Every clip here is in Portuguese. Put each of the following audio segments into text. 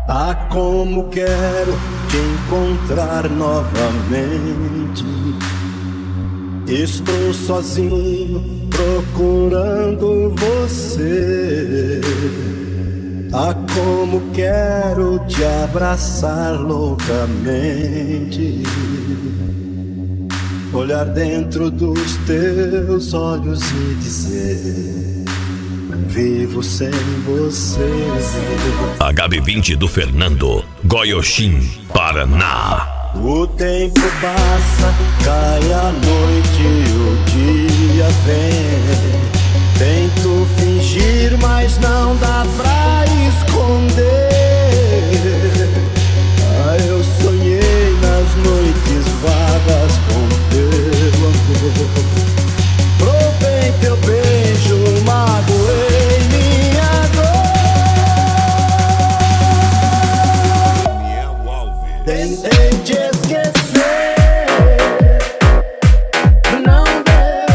Ah, como quero te encontrar novamente. Estou sozinho procurando você. Ah, como quero te abraçar loucamente, olhar dentro dos teus olhos e dizer: vivo sem você. HB20 do Fernando, Goiôxim, Paraná. O tempo passa, cai a noite, o dia vem. Tento fingir, mas não dá pra esconder. Ah, eu sonhei nas noites vagas com teu amor. Provei teu beijo, magoei minha dor. Tentei te esquecer, não deu.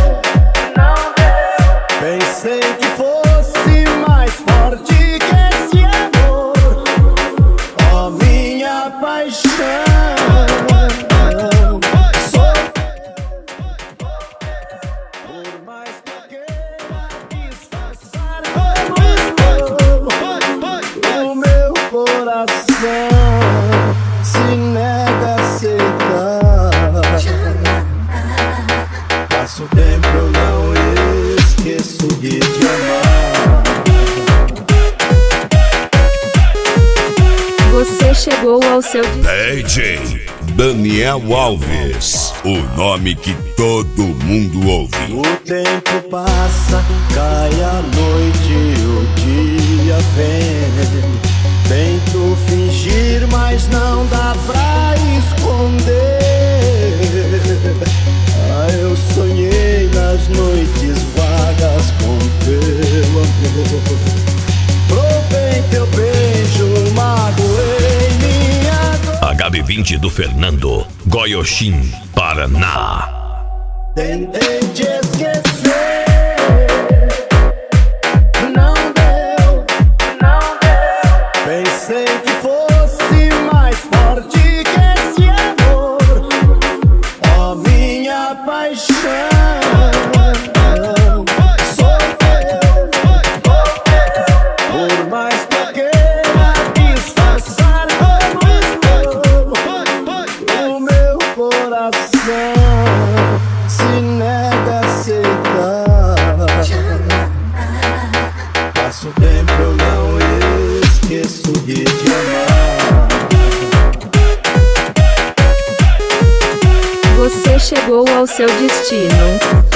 Pensei que fosse mais forte que esse amor, ó minha paixão. Por mais que eu queira disfarçar, o meu coração se nega a aceitar. Passo o tempo, eu não esqueço de te amar. Você chegou ao seu DJ Daniel Alves, o nome que todo mundo ouve. O tempo passa, cai a noite, o dia vem. Tento fingir, mas não dá pra esconder. Ah, eu sonhei nas noites vagas com teu amor. Provei teu beijo, magoei minha dor. HB20 do Fernando, Goiôxim, Paraná. Tentei te esquecer, não deu. Pensei que fosse mais forte que esse amor, ó minha paixão. Sou teu, por mais que eu queira disfarçar o meu coração se nega a aceitar. Passo o tempo, eu não esqueço de te amar. Você chegou ao seu destino.